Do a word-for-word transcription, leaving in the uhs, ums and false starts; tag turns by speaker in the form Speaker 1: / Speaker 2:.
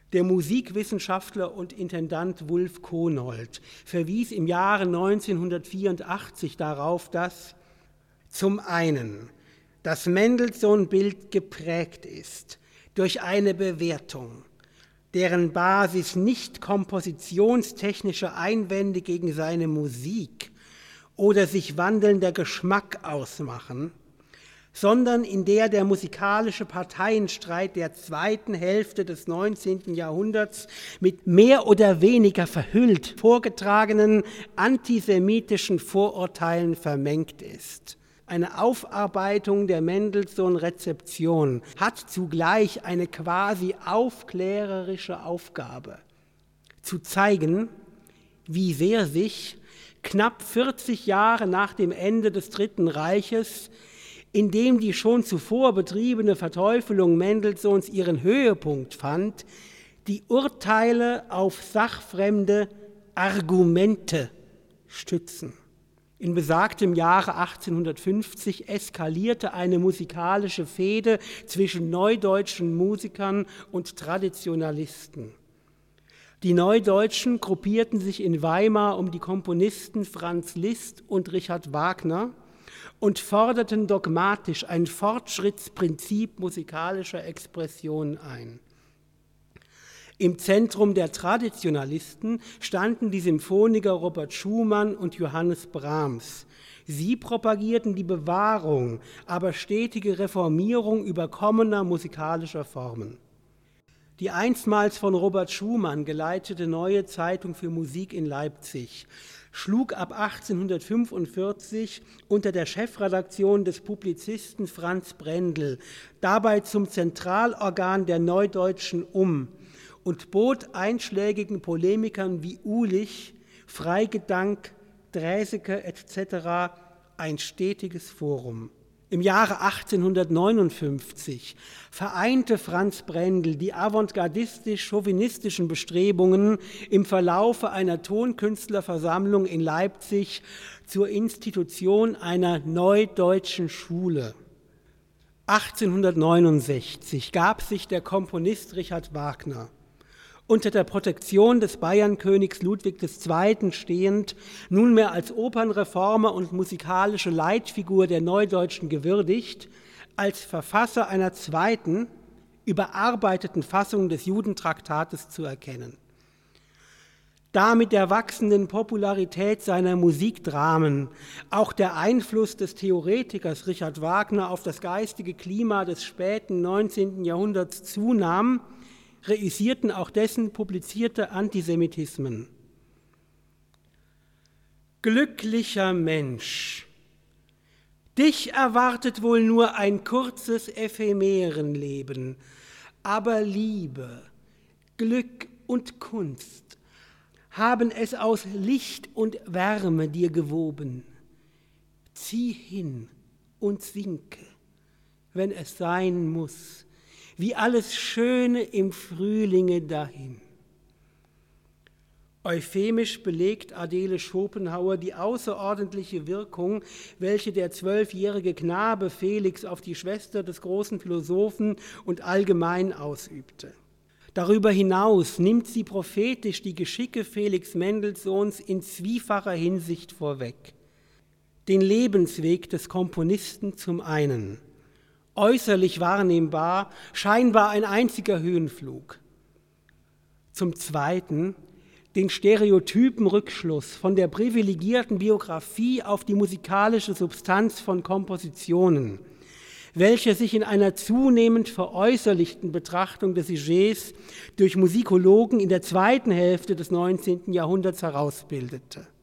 Speaker 1: Der Musikwissenschaftler und Intendant Wulf Konold verwies im Jahre neunzehnhundertvierundachtzig darauf, dass zum einen das Mendelssohn-Bild geprägt ist durch eine Bewertung, deren Basis nicht kompositionstechnische Einwände gegen seine Musik oder sich wandelnder Geschmack ausmachen, sondern in der der musikalische Parteienstreit der zweiten Hälfte des neunzehnten Jahrhunderts mit mehr oder weniger verhüllt vorgetragenen antisemitischen Vorurteilen vermengt ist. Eine Aufarbeitung der Mendelssohn-Rezeption hat zugleich eine quasi aufklärerische Aufgabe, zu zeigen, wie sehr sich knapp vierzig Jahre nach dem Ende des Dritten Reiches, in dem die schon zuvor betriebene Verteufelung Mendelssohns ihren Höhepunkt fand, die Urteile auf sachfremde Argumente stützen. In besagtem Jahre achtzehnhundertfünfzig eskalierte eine musikalische Fehde zwischen neudeutschen Musikern und Traditionalisten. Die Neudeutschen gruppierten sich in Weimar um die Komponisten Franz Liszt und Richard Wagner und forderten dogmatisch ein Fortschrittsprinzip musikalischer Expression ein. Im Zentrum der Traditionalisten standen die Symphoniker Robert Schumann und Johannes Brahms. Sie propagierten die Bewahrung, aber stetige Reformierung überkommener musikalischer Formen. Die einstmals von Robert Schumann geleitete Neue Zeitung für Musik in Leipzig schlug ab achtzehnhundertfünfundvierzig unter der Chefredaktion des Publizisten Franz Brendel dabei zum Zentralorgan der Neudeutschen um und bot einschlägigen Polemikern wie Uhlich, Freigedank, Draeseke et cetera ein stetiges Forum. Im Jahre achtzehnhundertneunundfünfzig vereinte Franz Brendel die avantgardistisch-chauvinistischen Bestrebungen im Verlaufe einer Tonkünstlerversammlung in Leipzig zur Institution einer neudeutschen Schule. achtzehnhundertneunundsechzig gab sich der Komponist Richard Wagner, unter der Protektion des Bayernkönigs Ludwig der Zweite stehend, nunmehr als Opernreformer und musikalische Leitfigur der Neudeutschen gewürdigt, als Verfasser einer zweiten, überarbeiteten Fassung des Judentraktates zu erkennen. Da mit der wachsenden Popularität seiner Musikdramen auch der Einfluss des Theoretikers Richard Wagner auf das geistige Klima des späten neunzehnten Jahrhunderts zunahm, reüssierten auch dessen publizierte Antisemitismen. Glücklicher Mensch, dich erwartet wohl nur ein kurzes Ephemerenleben, aber Liebe, Glück und Kunst haben es aus Licht und Wärme dir gewoben. Zieh hin und sinke, wenn es sein muss, wie alles Schöne im Frühlinge dahin. Euphemisch belegt Adele Schopenhauer die außerordentliche Wirkung, welche der zwölfjährige Knabe Felix auf die Schwester des großen Philosophen und allgemein ausübte. Darüber hinaus nimmt sie prophetisch die Geschicke Felix Mendelssohns in zwiefacher Hinsicht vorweg. Den Lebensweg des Komponisten zum einen, äußerlich wahrnehmbar, scheinbar ein einziger Höhenflug. Zum Zweiten den stereotypen Rückschluss von der privilegierten Biografie auf die musikalische Substanz von Kompositionen, welche sich in einer zunehmend veräußerlichten Betrachtung des Sujets durch Musikologen in der zweiten Hälfte des neunzehnten Jahrhunderts herausbildete.